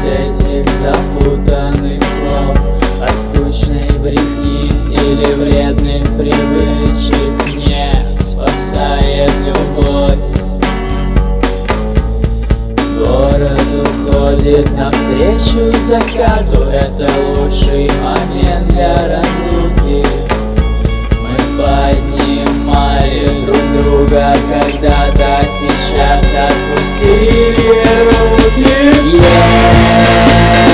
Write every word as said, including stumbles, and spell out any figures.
этих запутанных слов, от скучной брехни или вредных привычек не спасает любовь. Город уходит навстречу закату, это лучший момент для разлуки. Мы поднимали друг друга когда-то, сейчас отпустили руки. Yeah.